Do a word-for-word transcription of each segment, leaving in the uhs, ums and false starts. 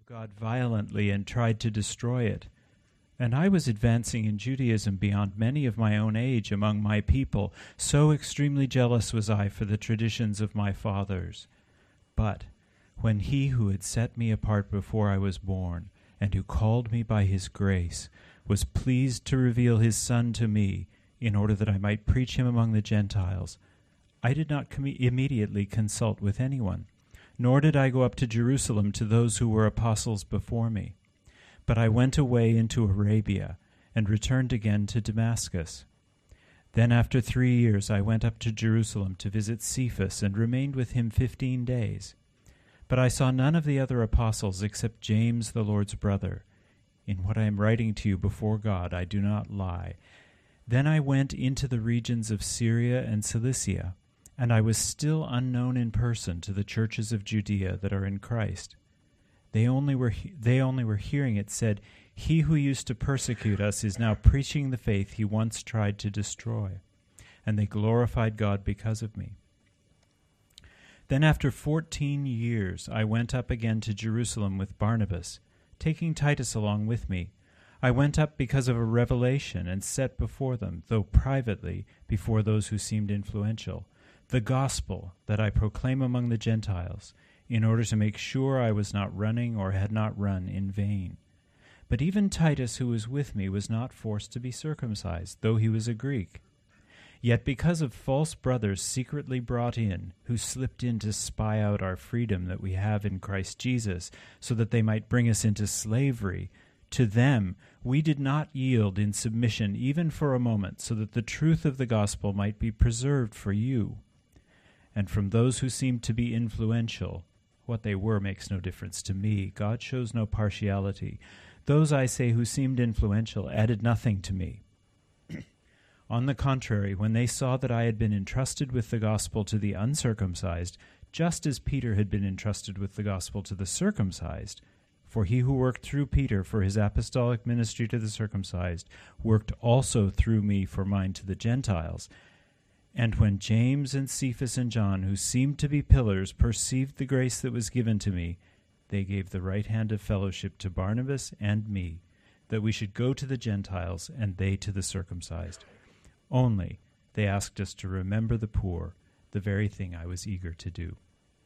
God violently and tried to destroy it. And I was advancing in Judaism beyond many of my own age among my people, so extremely jealous was I for the traditions of my fathers. But when he who had set me apart before I was born, and who called me by his grace, was pleased to reveal his Son to me, in order that I might preach him among the Gentiles, I did not com- immediately consult with anyone, nor did I go up to Jerusalem to those who were apostles before me. But I went away into Arabia, and returned again to Damascus. Then after three years I went up to Jerusalem to visit Cephas, and remained with him fifteen days. But I saw none of the other apostles except James the Lord's brother. In what I am writing to you before God I do not lie. Then I went into the regions of Syria and Cilicia, and I was still unknown in person to the churches of Judea that are in Christ. They only were he- they only were hearing it said, "He who used to persecute us is now preaching the faith he once tried to destroy." And they glorified God because of me. Then after fourteen years I went up again to Jerusalem with Barnabas, taking Titus along with me. I went up because of a revelation, and set before them, though privately, before those who seemed influential, the gospel that I proclaim among the Gentiles, in order to make sure I was not running or had not run in vain. But even Titus, who was with me, was not forced to be circumcised, though he was a Greek. Yet because of false brothers secretly brought in, who slipped in to spy out our freedom that we have in Christ Jesus, so that they might bring us into slavery, to them we did not yield in submission even for a moment, so that the truth of the gospel might be preserved for you. And from those who seemed to be influential, what they were makes no difference to me. God shows no partiality. Those, I say, who seemed influential added nothing to me. On the contrary, when they saw that I had been entrusted with the gospel to the uncircumcised, just as Peter had been entrusted with the gospel to the circumcised, for he who worked through Peter for his apostolic ministry to the circumcised worked also through me for mine to the Gentiles. And when James and Cephas and John, who seemed to be pillars, perceived the grace that was given to me, they gave the right hand of fellowship to Barnabas and me, that we should go to the Gentiles and they to the circumcised. Only they asked us to remember the poor, the very thing I was eager to do.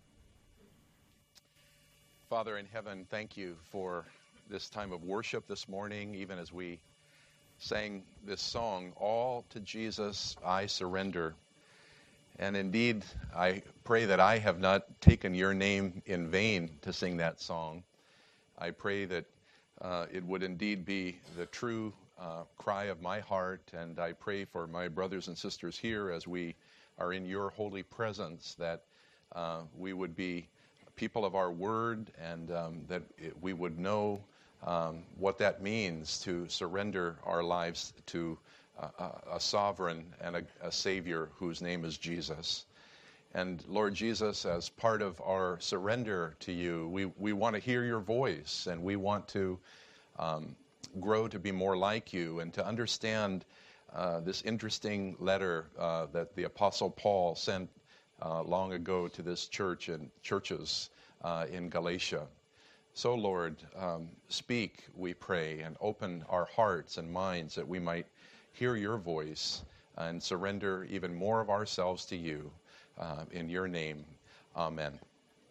Father in heaven, thank you for this time of worship this morning, even as we sang this song, "All to Jesus I Surrender." And indeed, I pray that I have not taken your name in vain to sing that song. I pray that uh, it would indeed be the true uh, cry of my heart, and I pray for my brothers and sisters here as we are in your holy presence, that uh, we would be people of our word, and um, that it, we would know Um, what that means to surrender our lives to uh, a sovereign and a, a Savior whose name is Jesus. And Lord Jesus, as part of our surrender to you, we, we want to hear your voice, and we want to um, grow to be more like you, and to understand uh, this interesting letter uh, that the Apostle Paul sent uh, long ago to this church and churches uh, in Galatia. So, Lord, um, speak, we pray, and open our hearts and minds that we might hear your voice and surrender even more of ourselves to you. Uh, in your name, amen.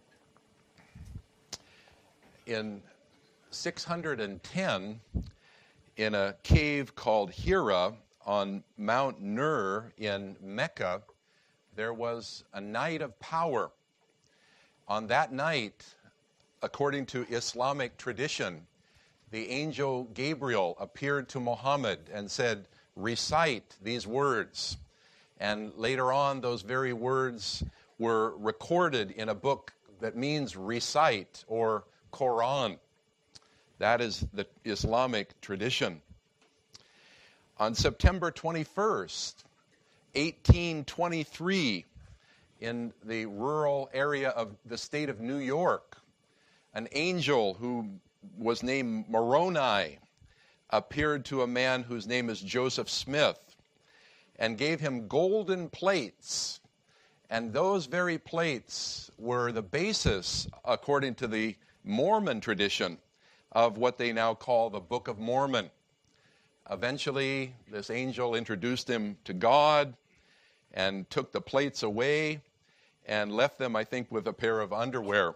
In six hundred ten, in a cave called Hira on Mount Nur in Mecca, there was a night of power. On that night, according to Islamic tradition, the angel Gabriel appeared to Muhammad and said, "Recite these words." And later on, those very words were recorded in a book that means recite, or Quran. That is the Islamic tradition. On September twenty-first, eighteen twenty-three, in the rural area of the state of New York, an angel who was named Moroni appeared to a man whose name is Joseph Smith and gave him golden plates. And those very plates were the basis, according to the Mormon tradition of what they now call the Book of Mormon. Eventually, this angel introduced him to God and took the plates away and left them, I think, with a pair of underwear.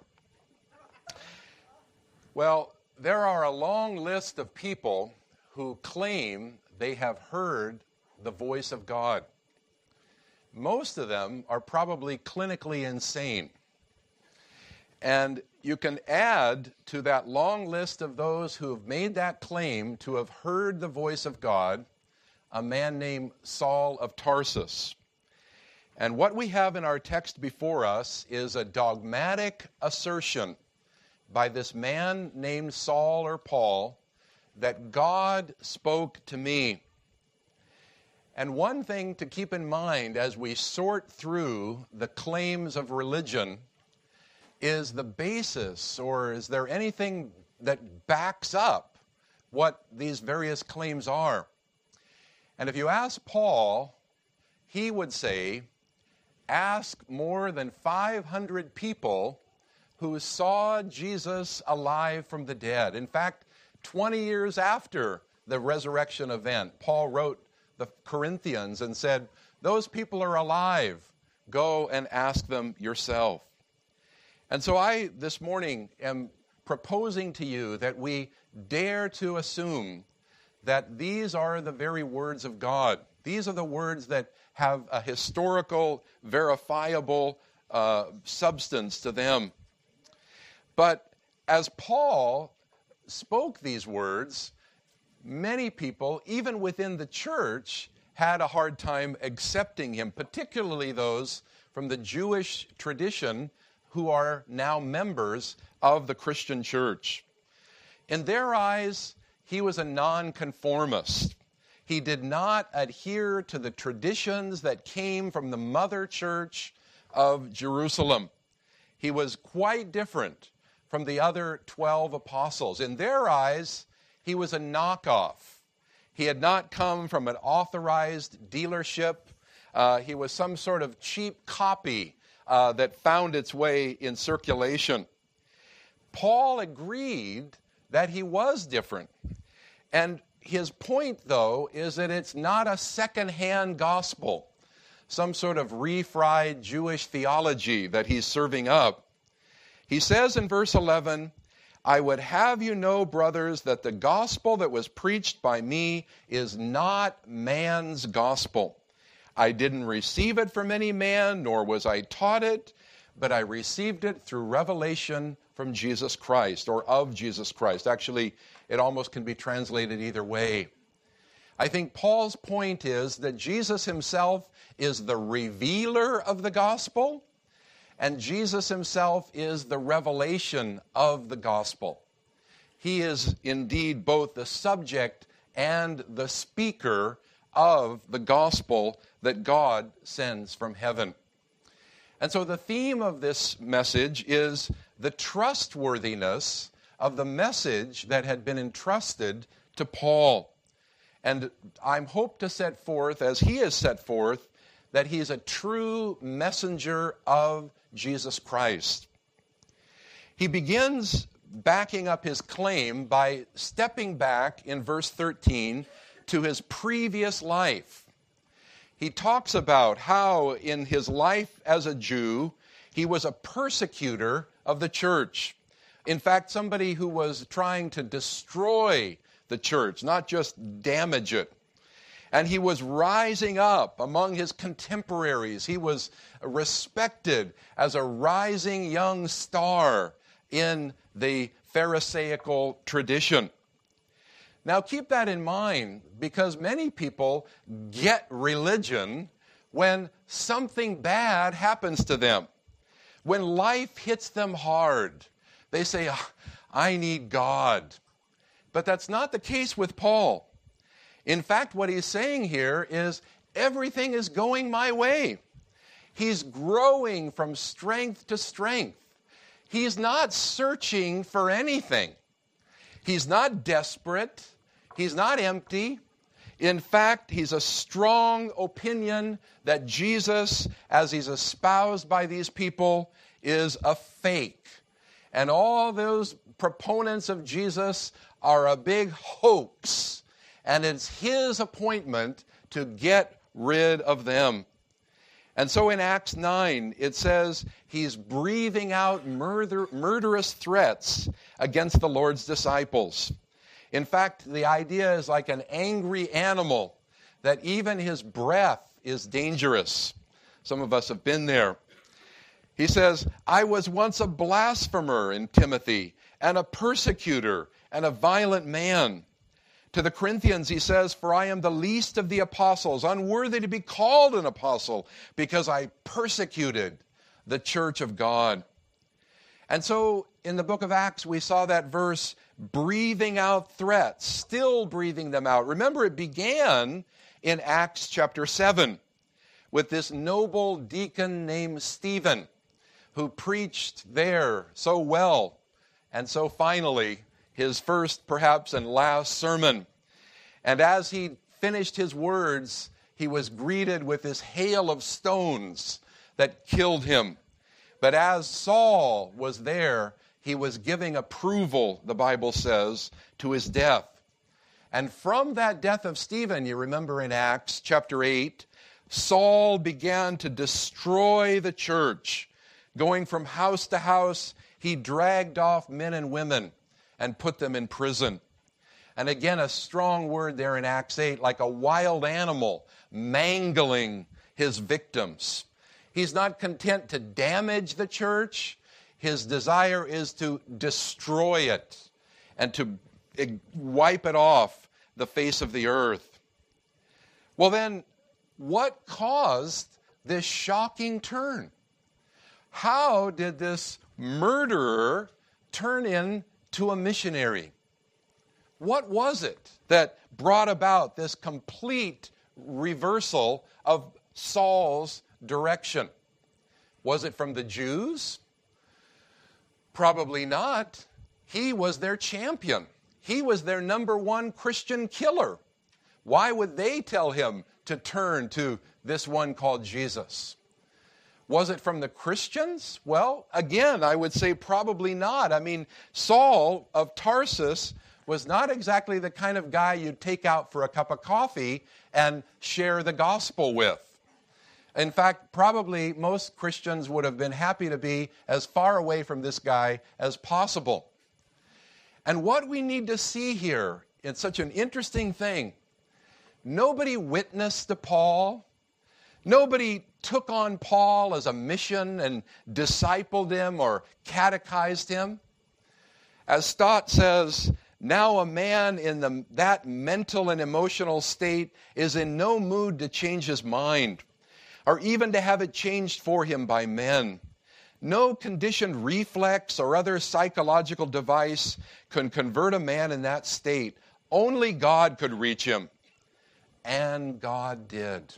Well, there are a long list of people who claim they have heard the voice of God. Most of them are probably clinically insane. And you can add to that long list of those who have made that claim to have heard the voice of God a man named Saul of Tarsus. And what we have in our text before us is a dogmatic assertion by this man named Saul or Paul that God spoke to me. And one thing to keep in mind as we sort through the claims of religion is the basis, or is there anything that backs up what these various claims are? And if you ask Paul, he would say, ask more than five hundred people who saw Jesus alive from the dead. In fact, twenty years after the resurrection event, Paul wrote the Corinthians and said, those people are alive. Go and ask them yourself. And so I, this morning, am proposing to you that we dare to assume that these are the very words of God. These are the words that have a historical, verifiable uh, substance to them. But as Paul spoke these words, many people, even within the church, had a hard time accepting him, particularly those from the Jewish tradition who are now members of the Christian church. In their eyes, he was a nonconformist. He did not adhere to the traditions that came from the mother church of Jerusalem. He was quite different from the other twelve apostles. In their eyes, he was a knockoff. He had not come from an authorized dealership. Uh, he was some sort of cheap copy uh, that found its way in circulation. Paul agreed that he was different. And his point, though, is that it's not a second-hand gospel, some sort of refried Jewish theology that he's serving up. He says in verse eleven, I would have you know, brothers, that the gospel that was preached by me is not man's gospel. I didn't receive it from any man, nor was I taught it, but I received it through revelation from Jesus Christ, or of Jesus Christ. Actually, it almost can be translated either way. I think Paul's point is that Jesus himself is the revealer of the gospel, and Jesus himself is the revelation of the gospel. He is indeed both the subject and the speaker of the gospel that God sends from heaven. And so the theme of this message is the trustworthiness of the message that had been entrusted to Paul. And I hope to set forth, as he has set forth, that he is a true messenger of Jesus Christ. He begins backing up his claim by stepping back in verse thirteen to his previous life. He talks about how in his life as a Jew, he was a persecutor of the church. In fact, somebody who was trying to destroy the church, not just damage it. And he was rising up among his contemporaries. He was respected as a rising young star in the Pharisaical tradition. Now keep that in mind, because many people get religion when something bad happens to them. When life hits them hard, they say, I need God. But that's not the case with Paul. In fact, what he's saying here is everything is going my way. He's growing from strength to strength. He's not searching for anything. He's not desperate. He's not empty. In fact, he's a strong opinion that Jesus, as he's espoused by these people, is a fake. And all those proponents of Jesus are a big hoax. And it's his appointment to get rid of them. And so in Acts nine, it says he's breathing out murder, murderous threats against the Lord's disciples. In fact, the idea is like an angry animal, that even his breath is dangerous. Some of us have been there. He says, I was once a blasphemer in Timothy, and a persecutor, and a violent man. To the Corinthians, he says, for I am the least of the apostles, unworthy to be called an apostle, because I persecuted the church of God. And so in the book of Acts, we saw that verse, breathing out threats, still breathing them out. Remember, it began in Acts chapter seven with this noble deacon named Stephen, who preached there so well. And so finally, his first, perhaps, and last sermon. And as he finished his words, he was greeted with this hail of stones that killed him. But as Saul was there, he was giving approval, the Bible says, to his death. And from that death of Stephen, you remember in Acts chapter eight, Saul began to destroy the church. Going from house to house, he dragged off men and women and put them in prison. And again, a strong word there in Acts eight, like a wild animal mangling his victims. He's not content to damage the church. His desire is to destroy it and to wipe it off the face of the earth. Well then, what caused this shocking turn? How did this murderer turn into a missionary? What was it that brought about this complete reversal of Saul's direction? Was it from the Jews? Probably not. He was their champion. He was their number one Christian killer. Why would they tell him to turn to this one called Jesus? Was it from the Christians? Well, again, I would say probably not. I mean, Saul of Tarsus was not exactly the kind of guy you'd take out for a cup of coffee and share the gospel with. In fact, probably most Christians would have been happy to be as far away from this guy as possible. And what we need to see here, it's such an interesting thing. Nobody witnessed to Paul. Nobody took on Paul as a mission and discipled him or catechized him. As Stott says, now a man in the, that mental and emotional state is in no mood to change his mind, or even to have it changed for him by men. No conditioned reflex or other psychological device can convert a man in that state. Only God could reach him. And God did.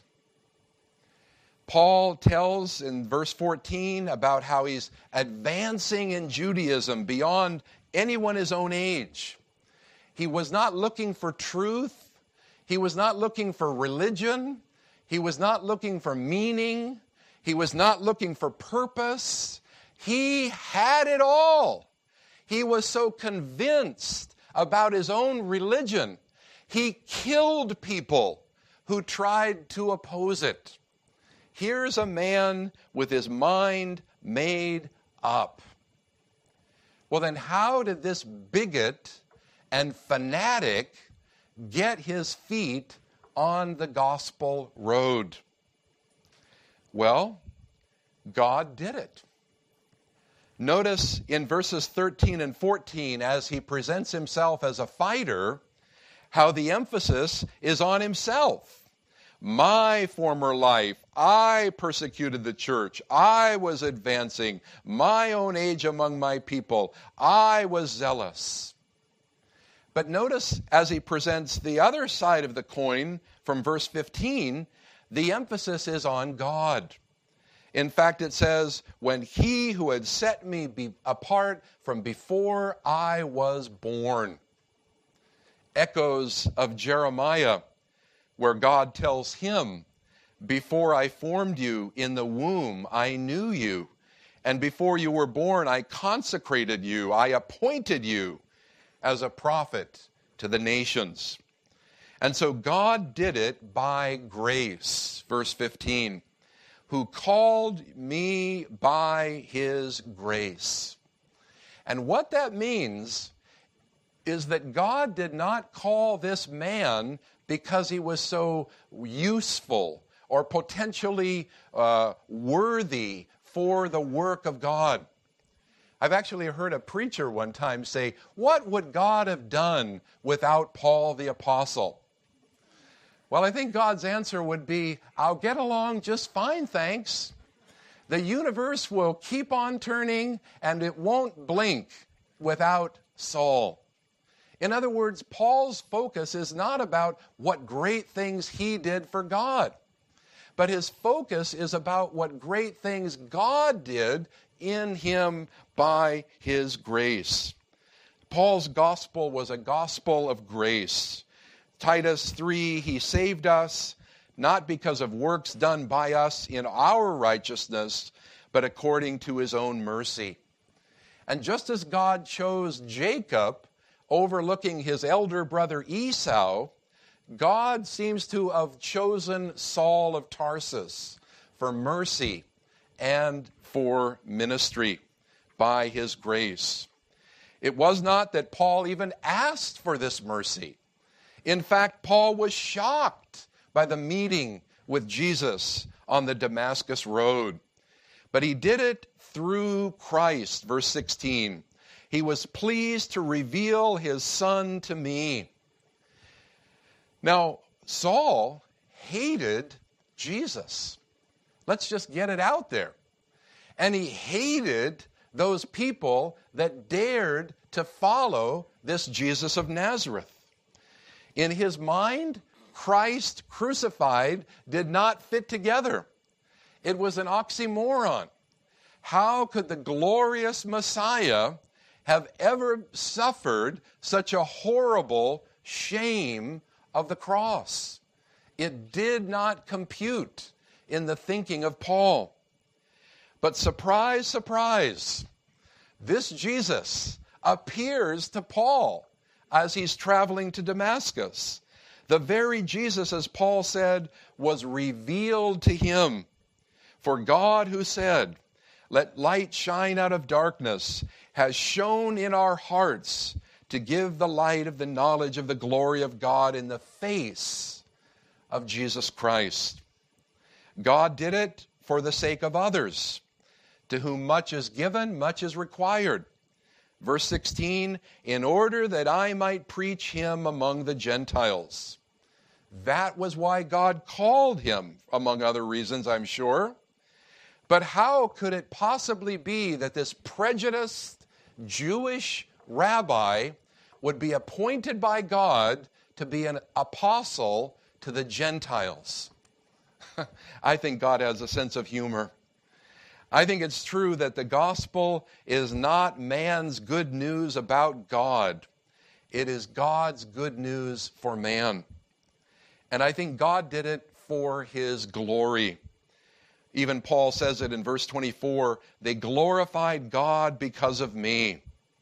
Paul tells in verse fourteen about how he's advancing in Judaism beyond anyone his own age. He was not looking for truth. He was not looking for religion. He was not looking for meaning. He was not looking for purpose. He had it all. He was so convinced about his own religion, he killed people who tried to oppose it. Here's a man with his mind made up. Well, then how did this bigot and fanatic get his feet on the gospel road? Well, God did it. Notice in verses thirteen and fourteen, as he presents himself as a fighter, how the emphasis is on himself. My former life, I persecuted the church. I was advancing my own age among my people. I was zealous. But notice as he presents the other side of the coin from verse fifteen, the emphasis is on God. In fact, it says, when he who had set me be apart from before I was born. Echoes of Jeremiah, where God tells him, before I formed you in the womb, I knew you, And before you were born, I consecrated you. I appointed you as a prophet to the nations. And so God did it by grace. Verse fifteen, who called me by his grace. And what that means is that God did not call this man because he was so useful or potentially uh, worthy for the work of God. I've actually heard a preacher one time say, what would God have done without Paul the Apostle? Well, I think God's answer would be, I'll get along just fine, thanks. The universe will keep on turning and it won't blink without Saul. In other words, Paul's focus is not about what great things he did for God, but his focus is about what great things God did in him by his grace. Paul's gospel was a gospel of grace. Titus three, he saved us, not because of works done by us in our righteousness, but according to his own mercy. And just as God chose Jacob, overlooking his elder brother Esau, God seems to have chosen Saul of Tarsus for mercy and for ministry by his grace. It was not that Paul even asked for this mercy. In fact, Paul was shocked by the meeting with Jesus on the Damascus road. But he did it through Christ, verse sixteen. He was pleased to reveal his Son to me. Now, Saul hated Jesus. Let's just get it out there. And he hated those people that dared to follow this Jesus of Nazareth. In his mind, Christ crucified did not fit together. It was an oxymoron. How could the glorious Messiah have ever suffered such a horrible shame of the cross? It did not compute in the thinking of Paul. But surprise, surprise, this Jesus appears to Paul as he's traveling to Damascus. The very Jesus, as Paul said, was revealed to him. For God, who said, "Let light shine out of darkness," has shone in our hearts to give the light of the knowledge of the glory of God in the face of Jesus Christ. God did it for the sake of others. To whom much is given, much is required. Verse sixteen, in order that I might preach him among the Gentiles. That was why God called him, among other reasons, I'm sure. But how could it possibly be that this prejudiced Jewish rabbi would be appointed by God to be an apostle to the Gentiles? I think God has a sense of humor. I think it's true that the gospel is not man's good news about God. It is God's good news for man. And I think God did it for his glory. Even Paul says it in verse twenty-four, they glorified God because of me.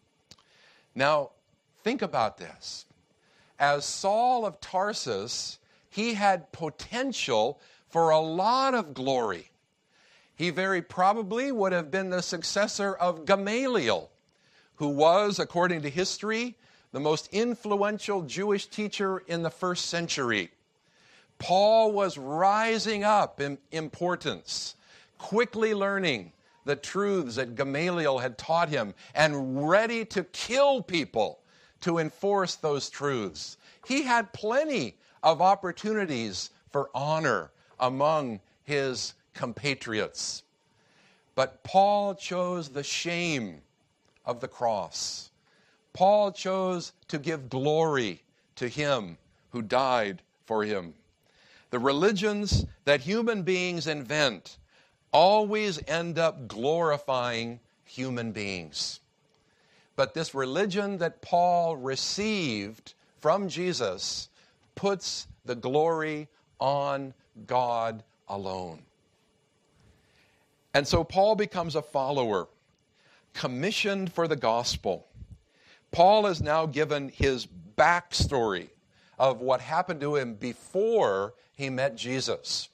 Now, think about this. As Saul of Tarsus, he had potential for a lot of glory. He very probably would have been the successor of Gamaliel, who was, according to history, the most influential Jewish teacher in the first century. Paul was rising up in importance, quickly learning the truths that Gamaliel had taught him and ready to kill people to enforce those truths. He had plenty of opportunities for honor among his compatriots. But Paul chose the shame of the cross. Paul chose to give glory to him who died for him. The religions that human beings invent always end up glorifying human beings. But this religion that Paul received from Jesus puts the glory on God alone. And so Paul becomes a follower, commissioned for the gospel. Paul is now given his backstory of what happened to him before he met Jesus.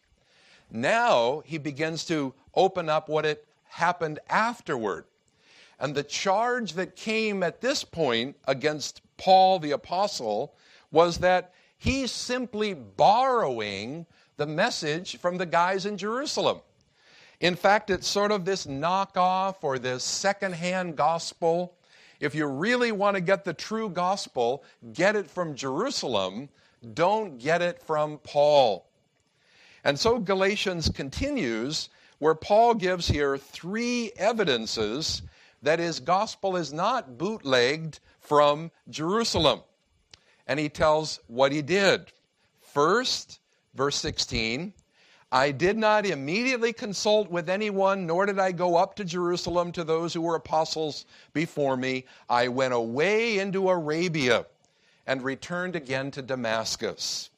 Now he begins to open up what had happened afterward. And the charge that came at this point against Paul the apostle was that he's simply borrowing the message from the guys in Jerusalem. In fact, it's sort of this knockoff or this secondhand gospel. If you really want to get the true gospel, get it from Jerusalem. Don't get it from Paul. And so Galatians continues, where Paul gives here three evidences that his gospel is not bootlegged from Jerusalem. And he tells what he did. First, verse sixteen, I did not immediately consult with anyone, nor did I go up to Jerusalem to those who were apostles before me. I went away into Arabia and returned again to Damascus.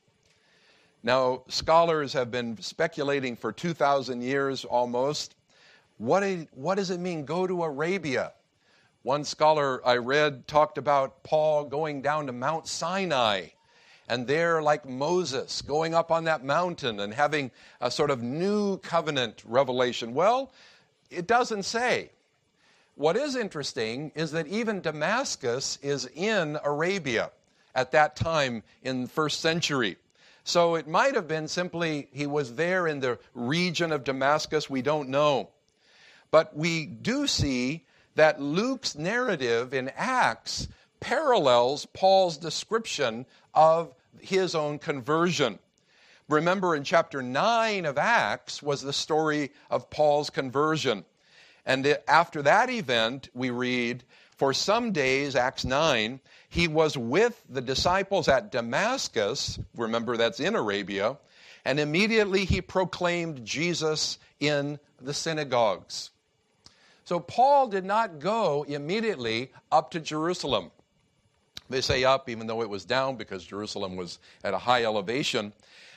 Now, scholars have been speculating for two thousand years almost. What, what does it mean, go to Arabia? One scholar I read talked about Paul going down to Mount Sinai, and there, like Moses, going up on that mountain and having a sort of new covenant revelation. Well, it doesn't say. What is interesting is that even Damascus is in Arabia at that time in the first century. So it might have been simply he was there in the region of Damascus. We don't know. But we do see that Luke's narrative in Acts parallels Paul's description of his own conversion. Remember, in chapter nine of Acts was the story of Paul's conversion. And after that event, we read, for some days, Acts nine, he was with the disciples at Damascus. Remember, that's in Arabia. And immediately he proclaimed Jesus in the synagogues. So Paul did not go immediately up to Jerusalem. They say up, even though it was down, because Jerusalem was at a high elevation.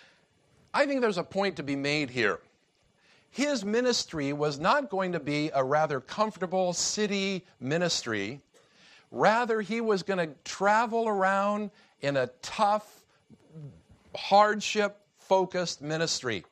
I think there's a point to be made here. His ministry was not going to be a rather comfortable city ministry. Rather, he was going to travel around in a tough, hardship-focused ministry.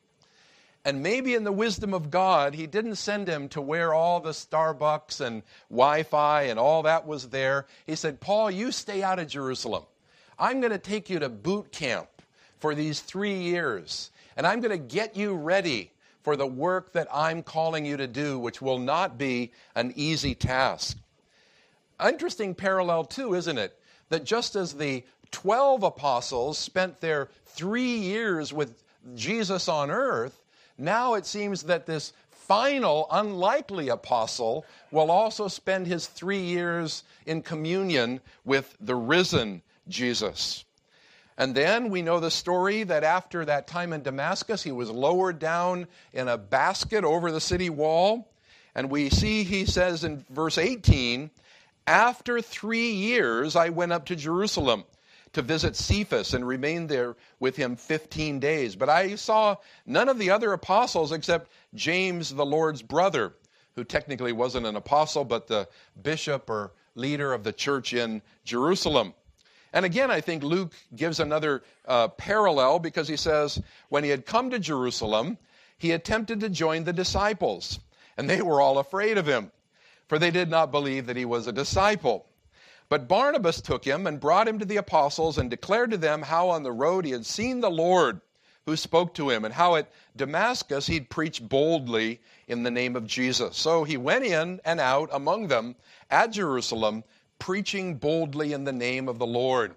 And maybe in the wisdom of God, he didn't send him to where all the Starbucks and Wi-Fi and all that was there. He said, Paul, you stay out of Jerusalem. I'm going to take you to boot camp for these three years. And I'm going to get you ready for the work that I'm calling you to do, which will not be an easy task. Interesting parallel, too, isn't it? That just as the twelve apostles spent their three years with Jesus on earth, now it seems that this final, unlikely apostle will also spend his three years in communion with the risen Jesus. And then we know the story that after that time in Damascus, he was lowered down in a basket over the city wall. And we see, he says in verse eighteen, after three years I went up to Jerusalem to visit Cephas and remained there with him fifteen days. But I saw none of the other apostles except James, the Lord's brother, who technically wasn't an apostle, but the bishop or leader of the church in Jerusalem. And again, I think Luke gives another uh, parallel because he says, when he had come to Jerusalem, he attempted to join the disciples, and they were all afraid of him, for they did not believe that he was a disciple. But Barnabas took him and brought him to the apostles and declared to them how on the road he had seen the Lord who spoke to him, and how at Damascus he'd preached boldly in the name of Jesus. So he went in and out among them at Jerusalem, preaching boldly in the name of the Lord.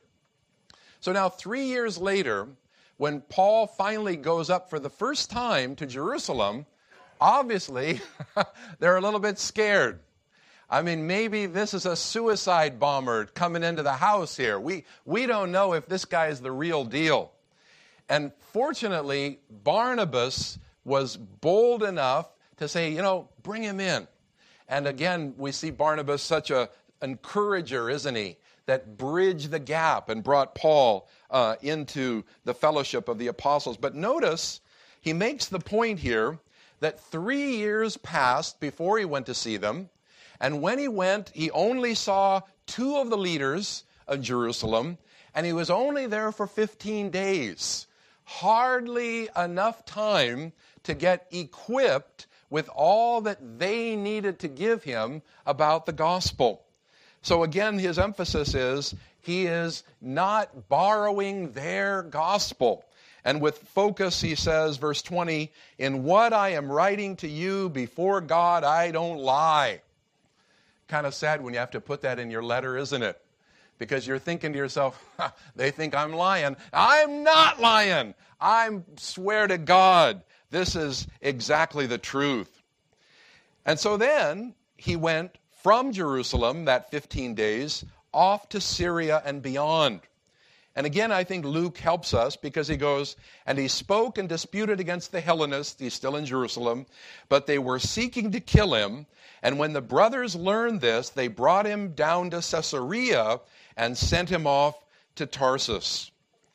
So now three years later, when Paul finally goes up for the first time to Jerusalem, obviously they're a little bit scared. I mean, maybe this is a suicide bomber coming into the house here. We, we don't know if this guy is the real deal. And fortunately, Barnabas was bold enough to say, you know, bring him in. And again, we see Barnabas such a encourager, isn't he, that bridged the gap and brought Paul uh, into the fellowship of the apostles. But notice, he makes the point here that three years passed before he went to see them. And when he went, he only saw two of the leaders of Jerusalem, and he was only there for fifteen days. Hardly enough time to get equipped with all that they needed to give him about the gospel. So again, his emphasis is he is not borrowing their gospel. And with focus, he says, verse twenty, in what I am writing to you before God, I don't lie. Kind of sad when you have to put that in your letter, isn't it? Because you're thinking to yourself, they think I'm lying. I'm not lying. I swear to God, this is exactly the truth. And so then he went from Jerusalem, that fifteen days, off to Syria and beyond. And again, I think Luke helps us because he goes, and he spoke and disputed against the Hellenists, he's still in Jerusalem, but they were seeking to kill him. And when the brothers learned this, they brought him down to Caesarea and sent him off to Tarsus.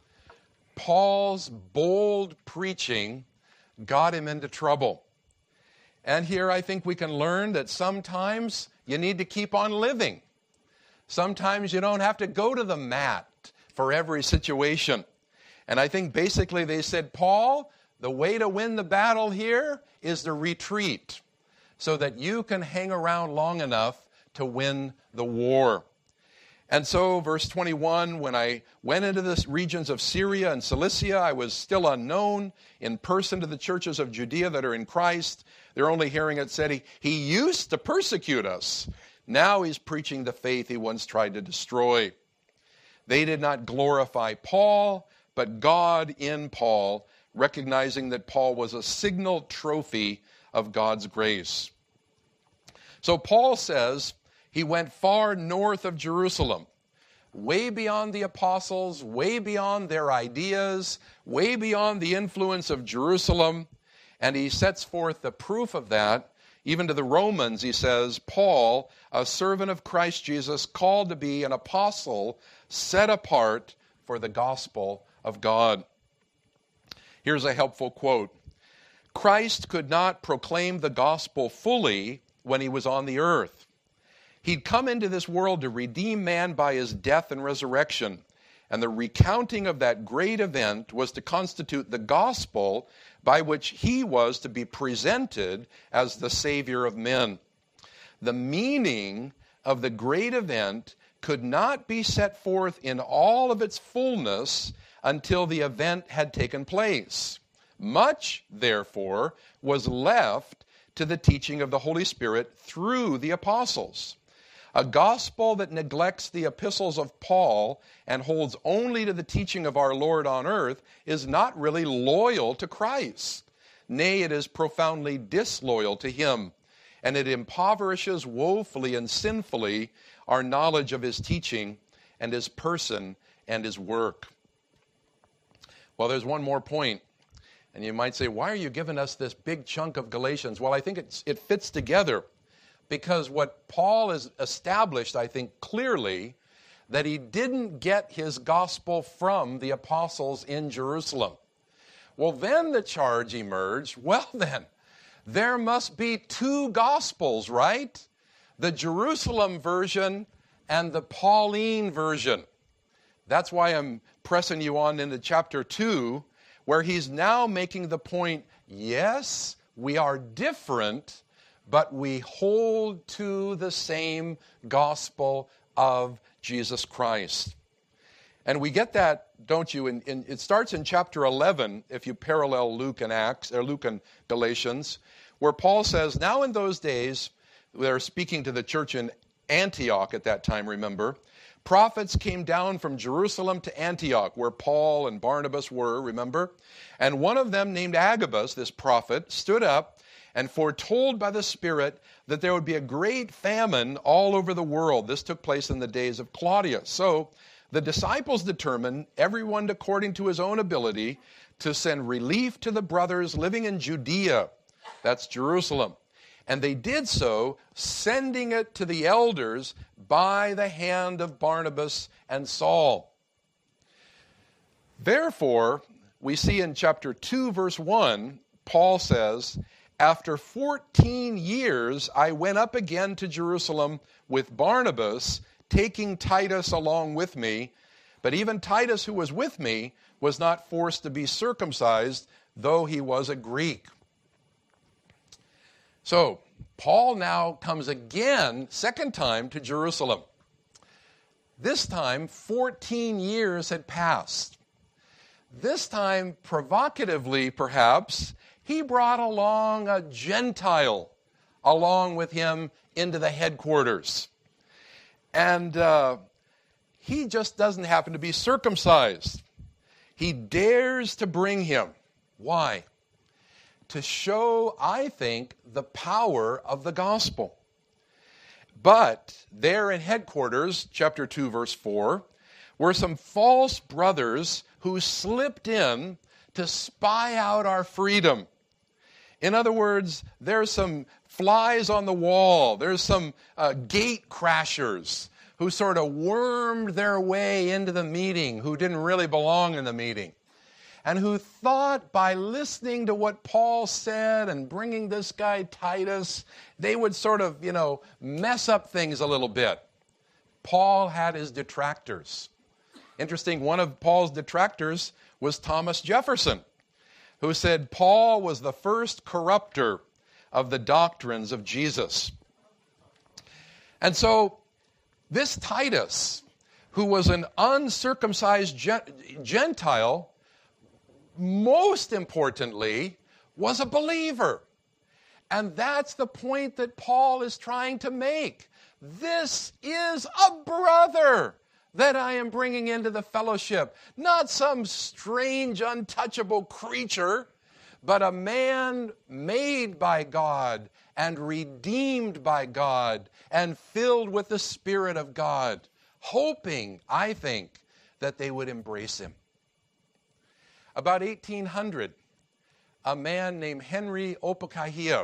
Paul's bold preaching got him into trouble. And here I think we can learn that sometimes you need to keep on living. Sometimes you don't have to go to the mat for every situation. And I think basically they said, Paul, the way to win the battle here is to retreat so that you can hang around long enough to win the war. And so, verse twenty-one, when I went into the regions of Syria and Cilicia, I was still unknown in person to the churches of Judea that are in Christ. They're only hearing it said, he, he used to persecute us. Now he's preaching the faith he once tried to destroy. They did not glorify Paul, but God in Paul, recognizing that Paul was a signal trophy of God's grace. So Paul says he went far north of Jerusalem, way beyond the apostles, way beyond their ideas, way beyond the influence of Jerusalem, and he sets forth the proof of that. Even to the Romans, he says, Paul, a servant of Christ Jesus, called to be an apostle, set apart for the gospel of God. Here's a helpful quote. Christ could not proclaim the gospel fully when he was on the earth. He'd come into this world to redeem man by his death and resurrection. And the recounting of that great event was to constitute the gospel by which he was to be presented as the Savior of men. The meaning of the great event could not be set forth in all of its fullness until the event had taken place. Much, therefore, was left to the teaching of the Holy Spirit through the apostles. A gospel that neglects the epistles of Paul and holds only to the teaching of our Lord on earth is not really loyal to Christ. Nay, it is profoundly disloyal to him, and it impoverishes woefully and sinfully our knowledge of his teaching and his person and his work. Well, there's one more point, and you might say, why are you giving us this big chunk of Galatians? Well, I think it's, it fits together. Because what Paul has established, I think, clearly, that he didn't get his gospel from the apostles in Jerusalem. Well, then the charge emerged, well then, there must be two gospels, right? The Jerusalem version and the Pauline version. That's why I'm pressing you on into chapter two, where he's now making the point, yes, we are different, but we hold to the same gospel of Jesus Christ. And we get that, don't you? In, in, it starts in chapter eleven, if you parallel Luke and Acts, or Luke and Galatians, where Paul says, now in those days, they're speaking to the church in Antioch at that time, remember, prophets came down from Jerusalem to Antioch, where Paul and Barnabas were, remember? And one of them, named Agabus, this prophet, stood up and foretold by the Spirit that there would be a great famine all over the world. This took place in the days of Claudius. So the disciples determined, everyone according to his own ability, to send relief to the brothers living in Judea, that's Jerusalem. And they did so, sending it to the elders by the hand of Barnabas and Saul. Therefore, we see in chapter two, verse one, Paul says, after fourteen years, I went up again to Jerusalem with Barnabas, taking Titus along with me. But even Titus, who was with me, was not forced to be circumcised, though he was a Greek. So, Paul now comes again, second time, to Jerusalem. This time, fourteen years had passed. This time, provocatively perhaps, he brought along a Gentile along with him into the headquarters. And uh, he just doesn't happen to be circumcised. He dares to bring him. Why? To show, I think, the power of the gospel. But there in headquarters, chapter two, verse four, were some false brothers who slipped in to spy out our freedom. In other words, there's some flies on the wall. There's some uh, gate crashers who sort of wormed their way into the meeting, who didn't really belong in the meeting, and who thought by listening to what Paul said and bringing this guy Titus, they would sort of, you know, mess up things a little bit. Paul had his detractors. Interesting, one of Paul's detractors was Thomas Jefferson, who said Paul was the first corrupter of the doctrines of Jesus. And so this Titus, who was an uncircumcised Gentile, most importantly, was a believer. And that's the point that Paul is trying to make. This is a brother that I am bringing into the fellowship. Not some strange, untouchable creature, but a man made by God and redeemed by God and filled with the Spirit of God, hoping, I think, that they would embrace him. About eighteen hundred, a man named Henry Opakahia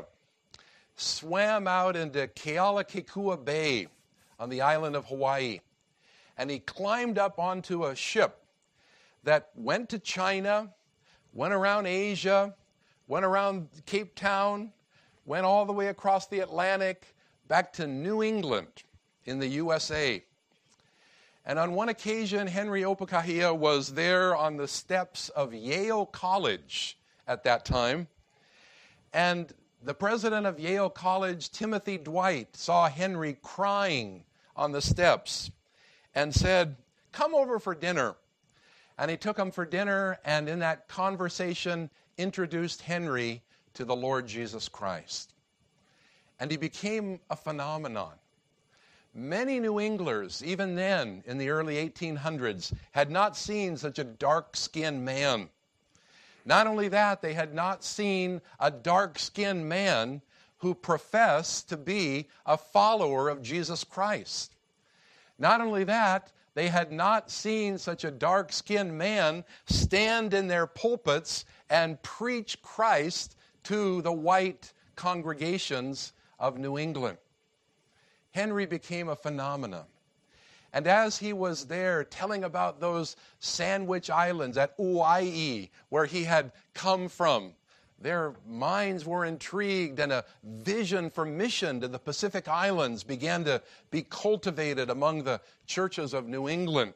swam out into Kealakekua Bay on the island of Hawaii. And he climbed up onto a ship that went to China, went around Asia, went around Cape Town, went all the way across the Atlantic, back to New England in the U S A. And on one occasion, Henry Opakahia was there on the steps of Yale College at that time. And the president of Yale College, Timothy Dwight, saw Henry crying on the steps and said, "Come over for dinner." And he took him for dinner, and in that conversation introduced Henry to the Lord Jesus Christ. And he became a phenomenon. Many New Englanders, even then in the early eighteen hundreds, had not seen such a dark-skinned man. Not only that, they had not seen a dark-skinned man who professed to be a follower of Jesus Christ. Not only that, they had not seen such a dark-skinned man stand in their pulpits and preach Christ to the white congregations of New England. Henry became a phenomenon. And as he was there telling about those Sandwich Islands at Hawaii, where he had come from, their minds were intrigued, and a vision for mission to the Pacific Islands began to be cultivated among the churches of New England.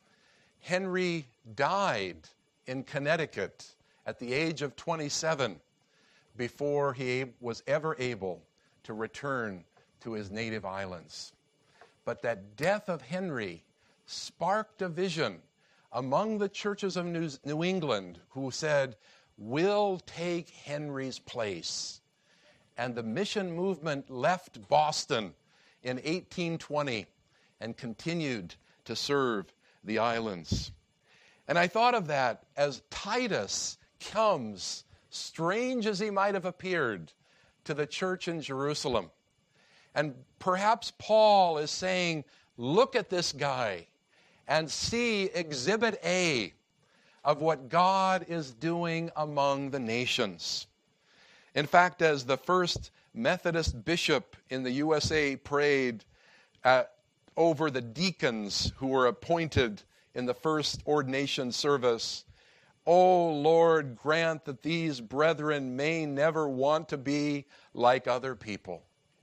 Henry died in Connecticut at the age of twenty-seven before he was ever able to return to his native islands. But that death of Henry sparked a vision among the churches of New England who said, "We'll take Henry's place." And the mission movement left Boston in eighteen twenty and continued to serve the islands. And I thought of that as Titus comes, strange as he might have appeared, to the church in Jerusalem. And perhaps Paul is saying, look at this guy and see exhibit A of what God is doing among the nations. In fact, as the first Methodist bishop in the U S A prayed at, over the deacons who were appointed in the first ordination service, O Lord, grant that these brethren may never want to be like other people.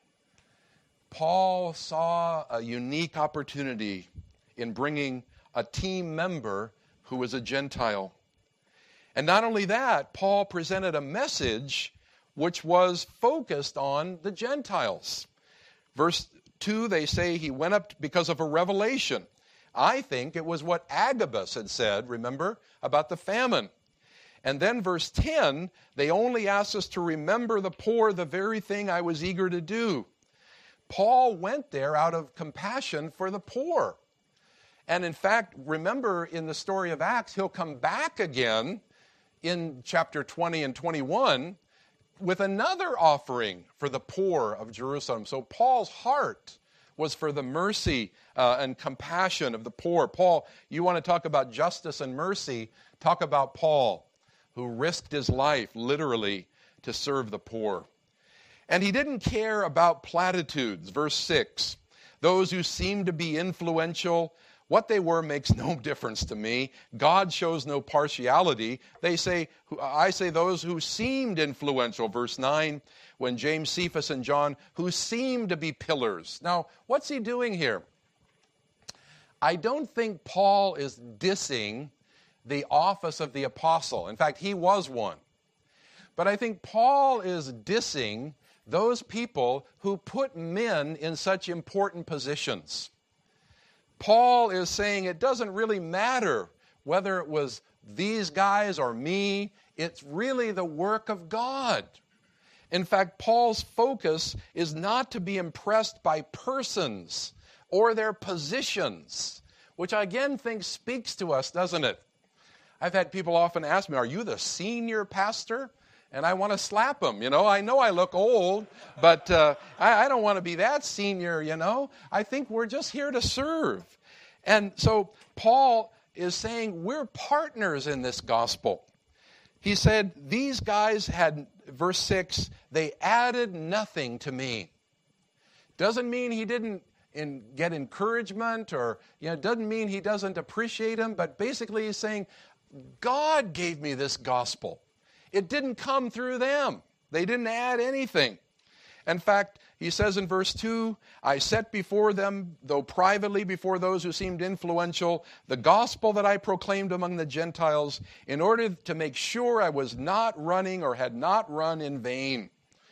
Paul saw a unique opportunity in bringing a team member who was a Gentile. And not only that, Paul presented a message which was focused on the Gentiles. Verse two, they say he went up because of a revelation. I think it was what Agabus had said, remember, about the famine. And then verse ten, they only asked us to remember the poor, the very thing I was eager to do. Paul went there out of compassion for the poor. And in fact, remember in the story of Acts, he'll come back again in chapter twenty and twenty-one with another offering for the poor of Jerusalem. So Paul's heart was for the mercy uh, and compassion of the poor. Paul, you want to talk about justice and mercy, talk about Paul, who risked his life literally to serve the poor. And he didn't care about platitudes. Verse six, those who seem to be influential, what they were makes no difference to me. God shows no partiality. They say, I say those who seemed influential. Verse nine, when James, Cephas, and John, who seemed to be pillars. Now, what's he doing here? I don't think Paul is dissing the office of the apostle. In fact, he was one. But I think Paul is dissing those people who put men in such important positions. Paul is saying it doesn't really matter whether it was these guys or me. It's really the work of God. In fact, Paul's focus is not to be impressed by persons or their positions, which I again think speaks to us, doesn't it? I've had people often ask me, are you the senior pastor? And I want to slap them, you know. I know I look old, but uh, I, I don't want to be that senior, you know. I think we're just here to serve. And so Paul is saying we're partners in this gospel. He said, these guys had, verse six, they added nothing to me. Doesn't mean he didn't in, get encouragement or, you know, doesn't mean he doesn't appreciate him, but basically he's saying, God gave me this gospel. It didn't come through them. They didn't add anything. In fact, he says in verse two, I set before them, though privately before those who seemed influential, the gospel that I proclaimed among the Gentiles, in order to make sure I was not running or had not run in vain.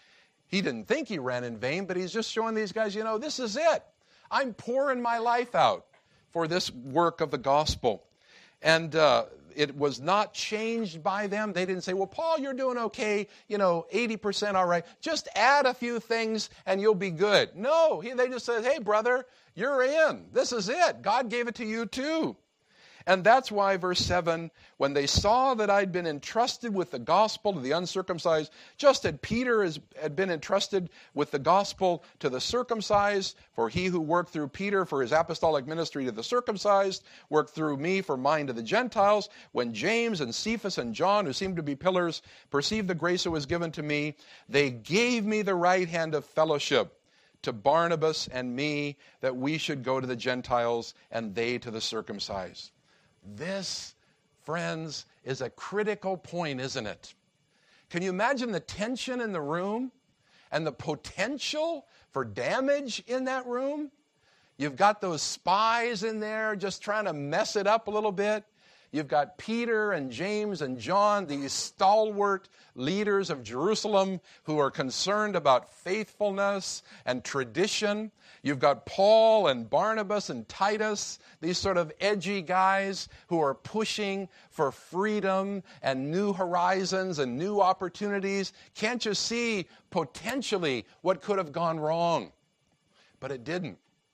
He didn't think he ran in vain, but he's just showing these guys, you know, this is it. I'm pouring my life out for this work of the gospel. And uh, it was not changed by them. They didn't say, well, Paul, you're doing okay, you know, eighty percent all right. Just add a few things and you'll be good. No, he, they just said, hey, brother, you're in. This is it. God gave it to you too. And that's why, verse seven, when they saw that I'd been entrusted with the gospel to the uncircumcised, just as Peter has, had been entrusted with the gospel to the circumcised, for he who worked through Peter for his apostolic ministry to the circumcised, worked through me for mine to the Gentiles, when James and Cephas and John, who seemed to be pillars, perceived the grace that was given to me, they gave me the right hand of fellowship to Barnabas and me, that we should go to the Gentiles and they to the circumcised. This, friends, is a critical point, isn't it? Can you imagine the tension in the room and the potential for damage in that room? You've got those spies in there just trying to mess it up a little bit. You've got Peter and James and John, these stalwart leaders of Jerusalem who are concerned about faithfulness and tradition. You've got Paul and Barnabas and Titus, these sort of edgy guys who are pushing for freedom and new horizons and new opportunities. Can't you see potentially what could have gone wrong? But it didn't.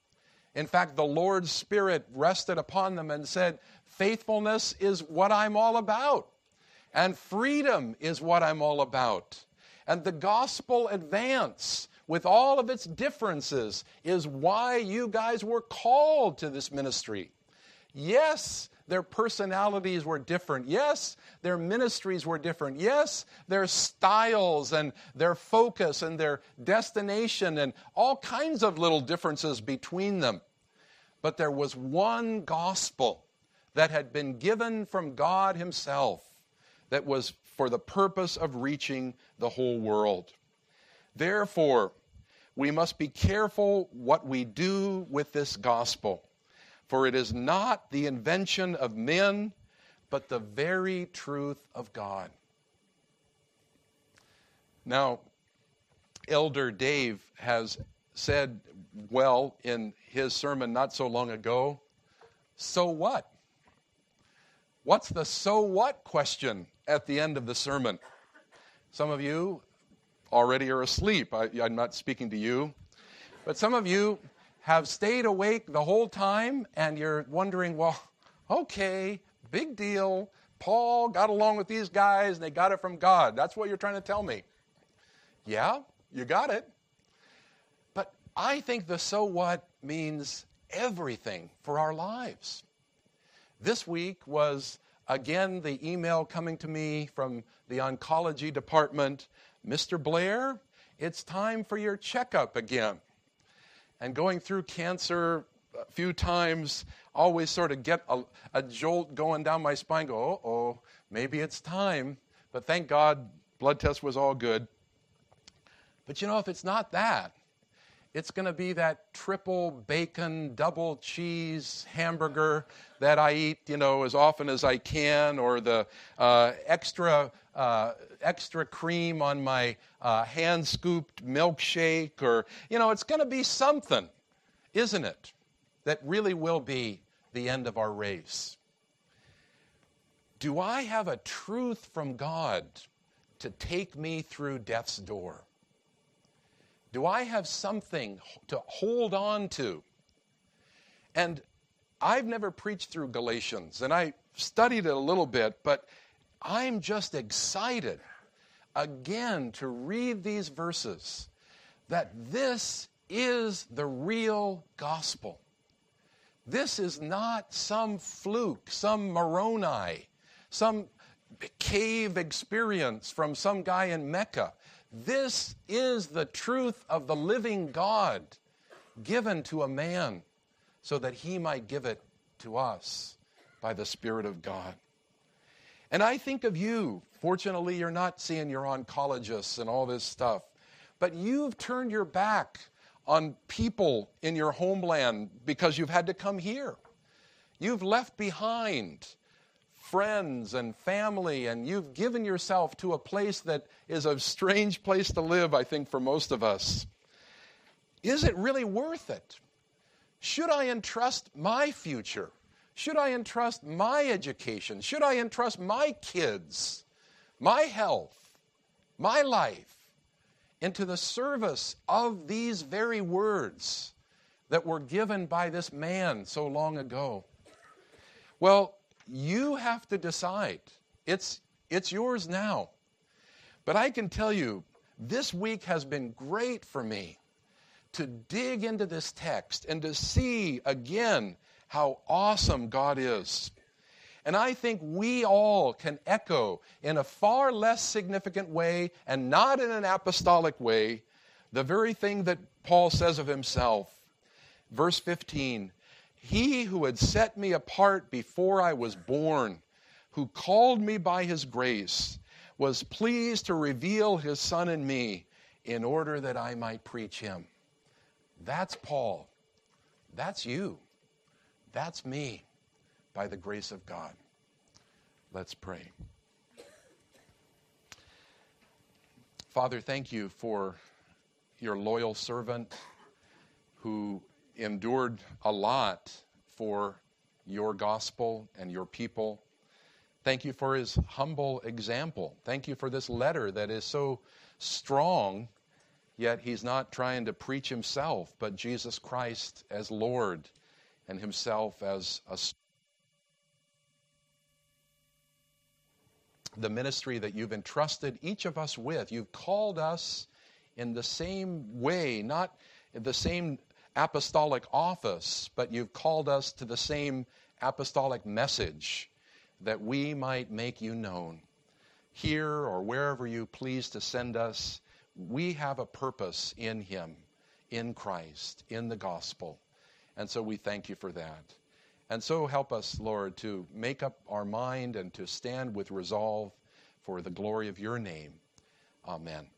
In fact, the Lord's Spirit rested upon them and said, faithfulness is what I'm all about. And freedom is what I'm all about. And the gospel advance, with all of its differences, is why you guys were called to this ministry. Yes, their personalities were different. Yes, their ministries were different. Yes, their styles and their focus and their destination and all kinds of little differences between them. But there was one gospel that had been given from God himself. that was for the purpose of reaching the whole world. Therefore, we must be careful what we do with this gospel, for it is not the invention of men, but the very truth of God. Now, Elder Dave has said well in his sermon not so long ago, so what? What's the so what question at the end of the sermon? Some of you already are asleep. I, I'm not speaking to you. But some of you have stayed awake the whole time and you're wondering, well, okay, big deal. Paul got along with these guys and they got it from God. That's what you're trying to tell me. Yeah, you got it. But I think the so what means everything for our lives. This week was, again, the email coming to me from the oncology department. Mister Blair, it's time for your checkup again. And going through cancer a few times, always sort of get a, a jolt going down my spine, go, uh-oh, maybe it's time. But thank God, blood test was all good. But you know, if it's not that, it's going to be that triple bacon, double cheese hamburger that I eat, you know, as often as I can, or the uh, extra uh, extra cream on my uh, hand-scooped milkshake, or, you know, it's going to be something, isn't it, that really will be the end of our race. Do I have a truth from God to take me through death's door? Do I have something to hold on to? And I've never preached through Galatians, and I studied it a little bit, but I'm just excited again to read these verses, that this is the real gospel. This is not some fluke, some Moroni, some cave experience from some guy in Mecca. This is the truth of the living God given to a man so that he might give it to us by the Spirit of God. And I think of you. Fortunately, you're not seeing your oncologists and all this stuff, but you've turned your back on people in your homeland because you've had to come here. You've left behind friends and family, and you've given yourself to a place that is a strange place to live, I think, for most of us. Is it really worth it? Should I entrust my future? Should I entrust my education? Should I entrust my kids, my health, my life into the service of these very words that were given by this man so long ago? Well, you have to decide. It's, it's yours now. But I can tell you, this week has been great for me to dig into this text and to see again how awesome God is. And I think we all can echo in a far less significant way and not in an apostolic way the very thing that Paul says of himself. Verse fifteen, he who had set me apart before I was born, who called me by his grace, was pleased to reveal his Son in me in order that I might preach him. That's Paul. That's you. That's me, by the grace of God. Let's pray. Father, thank you for your loyal servant who endured a lot for your gospel and your people. Thank you for his humble example. Thank you for this letter that is so strong, yet he's not trying to preach himself, but Jesus Christ as Lord and himself as a the ministry that you've entrusted each of us with. You've called us in the same way, not in the same apostolic office, but you've called us to the same apostolic message, that we might make you known. Here or wherever you please to send us, we have a purpose in him, in Christ, in the gospel. And so we thank you for that. And so help us, Lord, to make up our mind and to stand with resolve for the glory of your name. Amen.